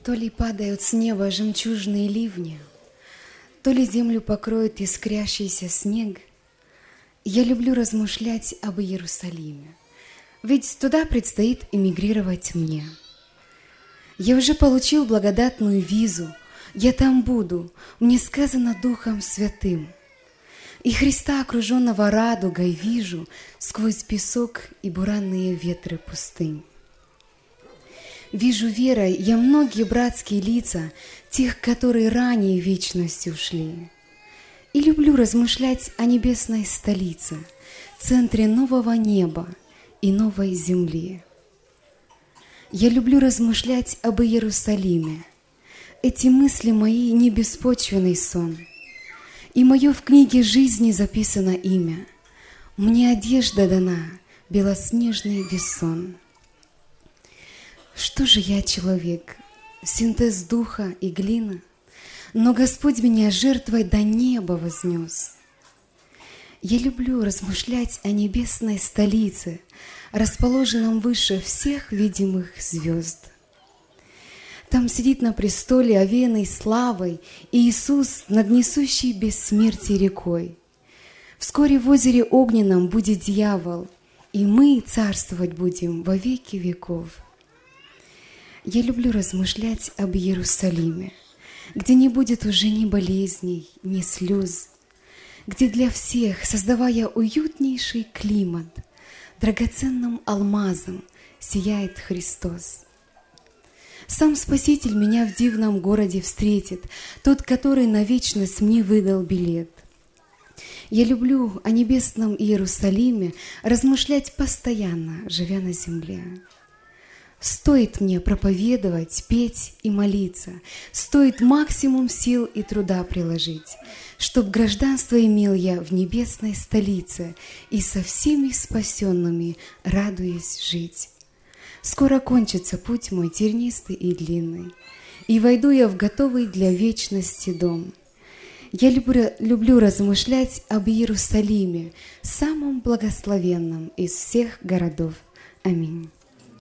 То ли падают с неба жемчужные ливни, то ли землю покроет искрящийся снег. Я люблю размышлять об Иерусалиме, ведь туда предстоит эмигрировать мне. Я уже получил благодатную визу, я там буду, мне сказано Духом Святым. И Христа, окруженного радугой, вижу сквозь песок и буранные ветры пустынь. Вижу верой я многие братские лица, тех, которые ранее в вечность ушли. И люблю размышлять о небесной столице, центре нового неба и новой земли. Я люблю размышлять об Иерусалиме. Эти мысли мои не беспочвенный сон. И мое в книге жизни записано имя. Мне одежда дана, белоснежный весон. Что же я, человек, синтез духа и глины, но Господь меня жертвой до неба вознес. Я люблю размышлять о небесной столице, расположенном выше всех видимых звезд. Там сидит на престоле, овеянный славой, Иисус, над несущей бессмертие рекой. Вскоре в озере огненном будет дьявол, и мы царствовать будем во веки веков. Я люблю размышлять об Иерусалиме, где не будет уже ни болезней, ни слез, где для всех, создавая уютнейший климат, драгоценным алмазом сияет Христос. Сам Спаситель меня в дивном городе встретит, тот, который на вечность мне выдал билет. Я люблю о небесном Иерусалиме размышлять постоянно, живя на земле. Стоит мне проповедовать, петь и молиться, стоит максимум сил и труда приложить, чтоб гражданство имел я в небесной столице и со всеми спасенными радуясь жить. Скоро кончится путь мой тернистый и длинный, и войду я в готовый для вечности дом. Я люблю размышлять об Иерусалиме, самом благословенном из всех городов. Аминь.